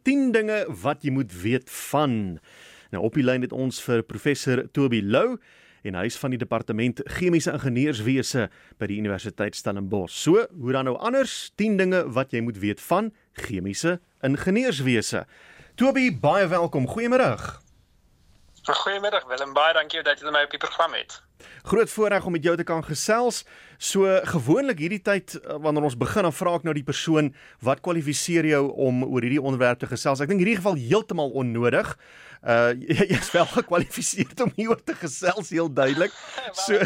10 dinge wat jy moet weet van. Nou op die lyn het ons vir professor Toby Lou en hy is van die departement chemiese ingenieurswese by die Universiteit Stellenbosch. So, hoe dan nou anders? 10 dinge wat jy moet weet van chemiese ingenieurswese. Toby, baie welkom. Goeiemiddag. Goeiemiddag Willem, baie dankie dat jy my op die program het. Groot voorreg om met jou te kan gesels. So gewoonlik hierdie tyd wanneer ons begin, dan vra ek nou die persoon wat kwalifiseer jou om oor hierdie onderwerp te gesels. Ek dink in hierdie geval heeltemal onnodig. Jy is wel gekwalifiseer om hieroor te gesels, heel duidelik. So,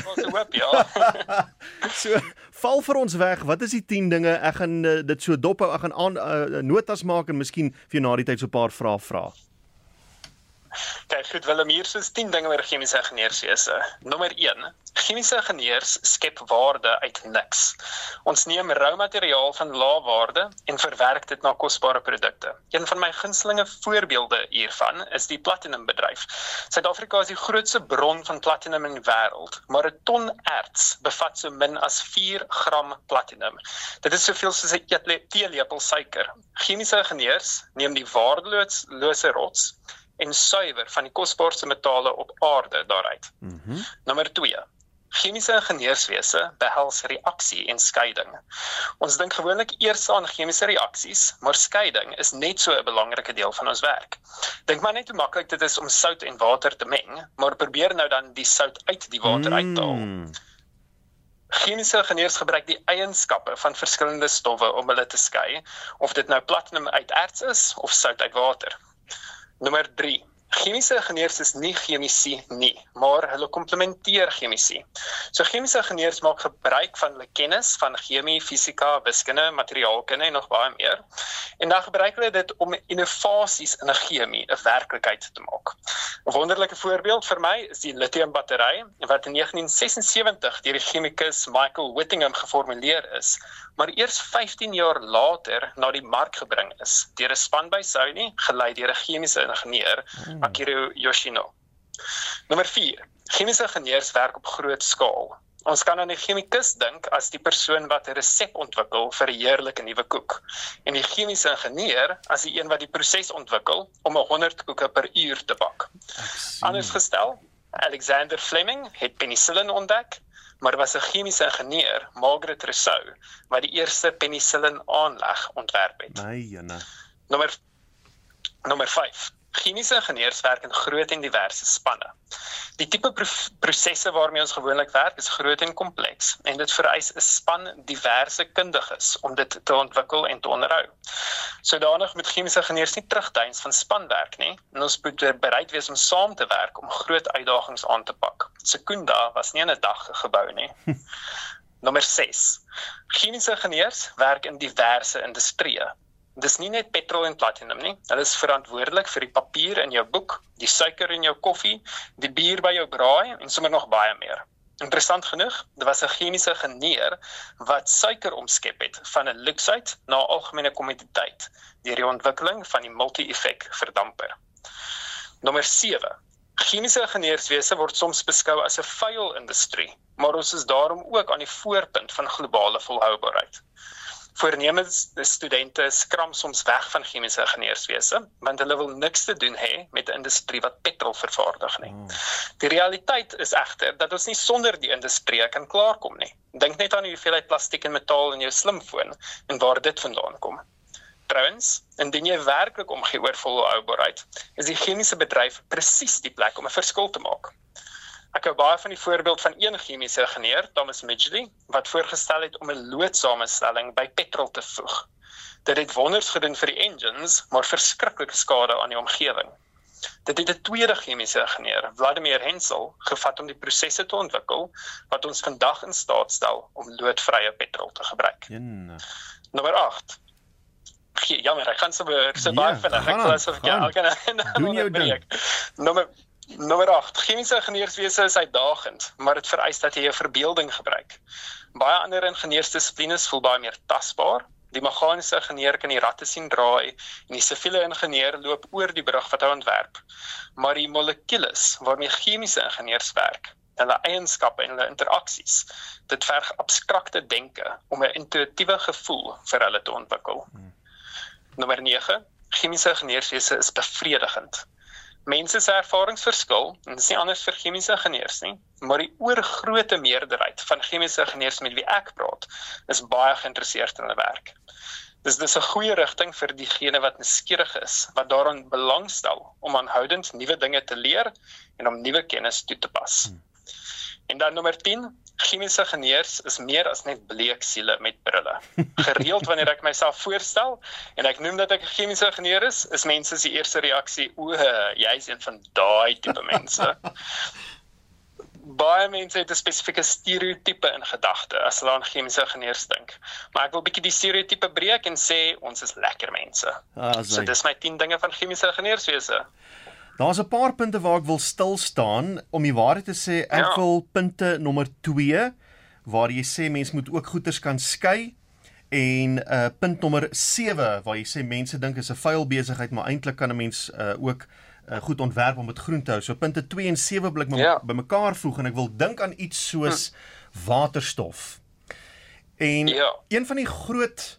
so val vir ons weg, wat is die 10 dinge? Ek gaan dit so dophou, ek gaan notas maak en miskien vir jou na die tyd so 'n paar vrae vra. Kijk, goed Willem, hier is 10 dinge oor chemiese ingenieurswese. Nommer 1. Chemiese ingenieurs skep waarde uit niks. Ons neem rou materiaal van lae waarde en verwerk dit na kosbare produkte. Een van my gunstelinge voorbeelde hiervan is die platinumbedryf. Suid-Afrika is die grootste bron van platinum in die wêreld, maar 'n ton erts bevat so min as 4 gram platinum. Dit is soveel soos 'n teelepel suiker. Chemiese ingenieurs neem die waardelose rots en suiwer van die kosbaarste metale op aarde daaruit. Nommer 2. Chemiese ingenieurswese behels reaksie en skeiding. Ons dink gewoonlik eers aan chemiese reaksies, maar skeiding is net so 'n belangrike deel van ons werk. Dink maar net hoe maklik dit is om sout en water te meng, maar probeer nou dan die sout uit die water uit te haal. Chemiese ingenieurs gebruik die eienskappe van verskillende stowwe om hulle te skei, of dit nou platinum uit erts is of sout uit water. Nommer 3. Chemiese ingenieurs is nie chemici nie, maar hulle komplementeer chemici. So chemiese ingenieurs maak gebruik van hulle kennis van chemie, fisika, wiskunde, materiaalkunde en nog baie meer. En dan gebruik hulle dit om innovasies in 'n chemie 'n werklikheid te maak. 'n Wonderlike voorbeeld vir my is die lithiumbattery wat in 1976 deur die chemikus Michael Whittingham geformuleer is, maar eers 15 jaar later na die mark gebring is deur 'n span by Sony, gelei deur 'n chemiese ingenieur, Akira Yoshino. Nommer 4. Chemiese ingenieurs werk op groot skaal. Ons kan aan 'n chemikus dink as die persoon wat 'n resep ontwikkel vir 'n heerlike nuwe koek, en die chemiese ingenieur as die een wat die proses ontwikkel om 100 koeke per uur te bak. Anders gestel, Alexander Fleming het penicillin ontdek, maar was 'n chemiese ingenieur, Margaret Rousseau, wat die eerste penicillin aanleg ontwerp het. Nommer 5. Chemiese ingenieurs werk in groot en diverse spanne. Die tipe prosesse waarmee ons gewoonlik werk is groot en kompleks, en dit vereis 'n span diverse kundiges om dit te ontwikkel en te onderhou. Sodanig moet chemiese ingenieurs nie terugdeins van spanwerk nie, en ons moet bereid wees om saam te werk om groot uitdagings aan te pak. Secunda was nie in 'n dag gebou nie. Nommer 6. Chemiese ingenieurs werk in diverse industrieë. Dis nie net petrol en platinum nie, hulle is verantwoordelik vir die papier in jou boek, die suiker in jou koffie, die bier by jou braai en sommer nog baie meer. Interessant genoeg, daar was 'n chemiese ingenieur wat suiker omskep het van 'n luksheid na 'n algemene kommoditeit deur die ontwikkeling van die multi-effek verdamper. Nommer 7. Chemiese ingenieurswese word soms beskou as 'n vuil industrie, maar ons is daarom ook aan die voorpunt van globale volhoubaarheid. Voornemende studente skram soms weg van chemiese ingenieurswese, want hulle wil niks te doen hê met 'n industrie wat petrol vervaardig nie. Die realiteit is egter dat ons nie sonder die industrie kan klaarkom nie. Dink net aan die hoeveelheid plastiek en metaal in jou slimfoon en waar dit vandaan kom. Trouwens, indien jy werklik omgee oor volhoubaarheid, is die chemiese bedryf presies die plek om 'n verskil te maak. Ek hou baie van die voorbeeld van een chemiese ingenieur, Thomas Midgley, wat voorgestel het om 'n loodsamenstelling by petrol te voeg. Dit het wonders gedoen vir die engines, maar verskriklike skade aan die omgewing. Dit het 'n tweede chemiese ingenieur, Vladimir Hensel, gevat om die prosesse te ontwikkel wat ons vandag in staat stel om loodvrye petrol te gebruik. Nommer 8. Jammer, ek gaan so baie vinnig. Ek glo asof doen jou ding. Nommer 8. Chemiese ingenieurswese is uitdagend, maar dit vereis dat jy jou verbeelding gebruik. Baie ander ingenieursdissiplines voel baie meer tasbaar. Die meganiese ingenieur kan die ratte sien draai en die siviele ingenieur loop oor die brug wat hy ontwerp. Maar die molekules waarmee chemiese ingenieurs werk, hulle eienskappe en hulle interaksies, dit verg abstrakte denke om 'n intuïtiewe gevoel vir hulle te ontwikkel. Nommer 9. chemiese ingenieurswese is bevredigend. Mense se ervaringsverskil, en dit is nie anders vir chemiese ingenieurs nie, maar die oorgrote meerderheid van chemiese ingenieurs met wie ek praat, is baie geïnteresseerd in hulle werk. Dus dis 'n goeie rigting vir diegene wat nuuskierig is, wat daaraan belangstel om aanhoudend nuwe dinge te leer en om nuwe kennis toe te pas. En dan nommer 10, chemiese ingenieurs is meer as net bleek siele met brille. Gereeld wanneer ek myself voorstel en ek noem dat ek 'n chemiese ingenieur is mense se eerste reaksie, jy is een van daai tipe mense. Baie mense het 'n spesifieke stereotype in gedagte as hulle aan chemiese ingenieurs dink. Maar ek wil bietjie die stereotype breek en sê ons is lekker mense. So dis my 10 dinge van chemiese ingenieurswese. Daar's 'n paar punte waar ek wil stil staan. Om die waarheid te sê, ek wil punte nommer 2 waar jy sê mens moet ook goeders kan skei, en punt nommer 7 waar jy sê mense dink is 'n vuil besigheid, maar eintlik kan 'n mens ook goed ontwerp om dit groen te hou. So punte 2 en 7 wil ek bymekaar voeg, en ek wil dink aan iets soos waterstof. En een van die groot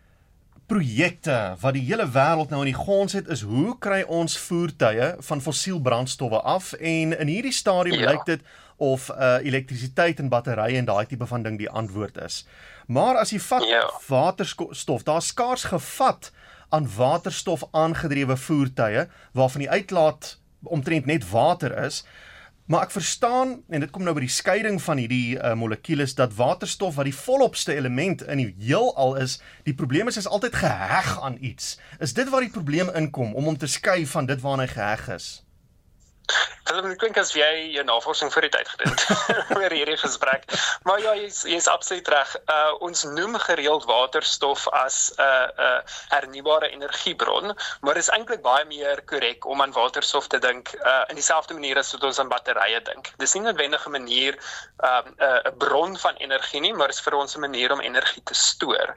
projekte wat die hele wêreld nou in die gons het, is hoe kry ons voertuie van fossiel brandstowwe af, en in hierdie stadium lyk dit of elektrisiteit en batterye en daai tipe van ding die antwoord is. Maar as jy vat waterstof, daar is skaars gevat aan waterstof aangedrewe voertuie, waarvan die uitlaat omtrent net water is, maar ek verstaan, en dit kom nou by die skeiding van hierdie molekules, dat waterstof wat die volopste element in die heelal is, die probleem is altyd geheg aan iets. Is dit waar die probleem inkom, om hom te skei van dit waarna hy geheg is? Dit klink as jy jou navorsing vir die tyd gedoen oor hierdie gesprek. Maar ja, jy is absoluut reg. Ons noem gereeld waterstof as 'n hernubare energiebron, maar dit is eintlik baie meer korrek om aan waterstof te dink in dieselfde manier as wat ons aan batterye dink. Dis nie noodwendig 'n manier 'n bron van energie nie, maar is vir ons 'n manier om energie te stoor.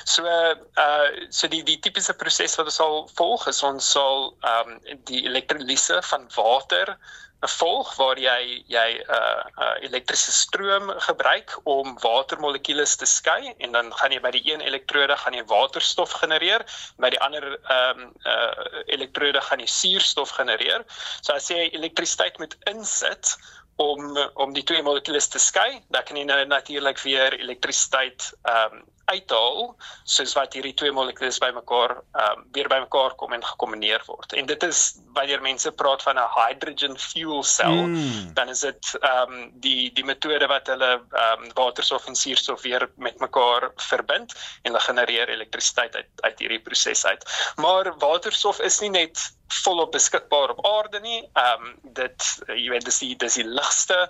So die tipiese proses wat ons sal volg is ons sal die elektrolyse van water volg waar jy elektriese stroom gebruik om watermolekules te skei, en dan gaan jy by die een elektrode gaan jy waterstof genereer, by die ander elektrode gaan jy suurstof genereer. So as jy elektrisiteit moet insit om die twee molekules te skei, dan kan jy nou natuurlik weer elektrisiteit uithaal, soos wat hierdie twee molekules weer by mekaar kom en gekombineer word. En dit is, wanneer mense praat van 'n hydrogen fuel cell, dan is dit die metode wat hulle waterstof en suurstof weer met mekaar verbind, en hulle genereer elektrisiteit uit hierdie proses uit. Maar waterstof is nie net volop beskikbaar op aarde nie. Jy weet, dis die ligste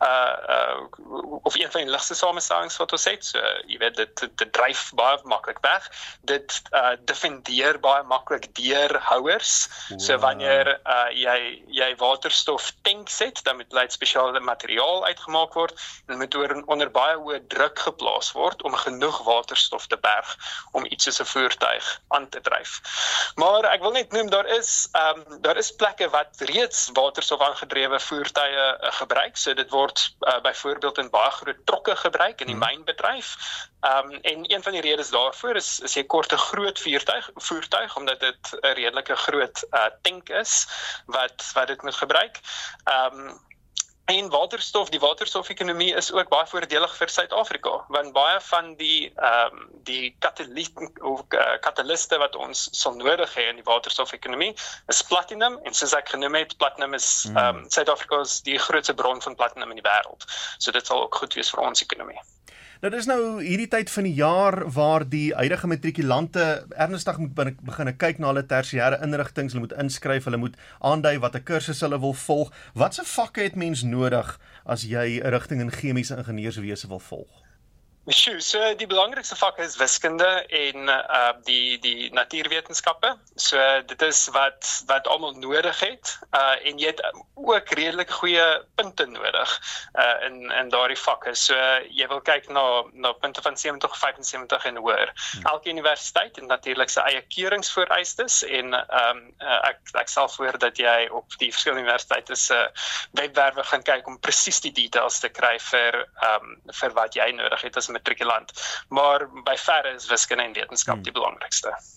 of een van die ligste samestellings wat ons het. So jy weet, dit dryf baie maklik weg. Dit defendeer baie maklik deur houers. So wanneer jy waterstof tanks het, dan moet uit spesiale materiaal uitgemaak word en moet onder baie hoë druk geplaas word om genoeg waterstof te berg om iets soos 'n voertuig aan te dryf. Maar ek wil net noem, daar is plekke wat reeds waterstof aangedrewe voertuie gebruik. So dit word byvoorbeeld in baie groot trokke gebruik in die mynbedryf. En een van die redes daarvoor is jy kort 'n groot voertuig omdat dit 'n redelike groot tank is wat dit moet gebruik. En die waterstof-ekonomie is ook baie voordelig vir Suid-Afrika, want baie van die kataliste wat ons sal nodig hê in die waterstof-ekonomie is platinum, en soos ek genoem het, platinum is Suid-Afrika is die grootste bron van platinum in die wêreld. So dit sal ook goed wees vir ons ekonomie. Nou, dis nou hierdie tyd van die jaar waar die huidige matrikulante ernstig moet begin kyk na hulle tersiêre inrigtings, hulle moet inskryf, hulle moet aandui watter kursus hulle wil volg. Watse vakke het mens nodig as jy 'n rigting in chemiese ingenieurswese wil volg? So die belangrikste vakke is wiskunde en die natuurwetenskappe. So dit is wat almal nodig het, en jy het ook redelik goeie punte nodig in daardie vakke. So jy wil kyk na punte van 70, 75 en hoër. Elke universiteit het natuurlik sy eie keuringsvereistes, en ek stel voor dat jy op die verskillende universiteite se webwerwe gaan kyk om presies die details te kry vir wat jy nodig het as matrikulant. Maar by verre is wiskunde en wetenskap die belangrikste.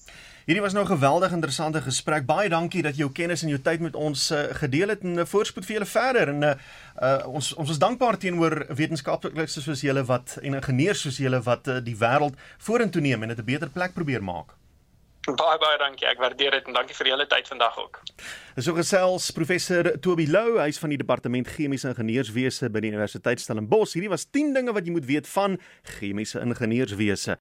Hierdie was nou 'n geweldig interessante gesprek. Baie dankie dat jy jou kennis en jou tyd met ons gedeel het en voorspoed vir julle verder. En ons is dankbaar teenoor wetenskaplikes soos julle en ingenieurs soos julle wat die wêreld vorentoe neem en dit 'n beter plek probeer maak. Baie dankie, ek waardeer dit en dankie vir julle tyd vandag ook. So gesels professor Toby Lou, hy is van die departement chemiese ingenieurswese by die Universiteit Stellenbosch. Hierdie was 10 dinge wat jy moet weet van chemiese ingenieurswese.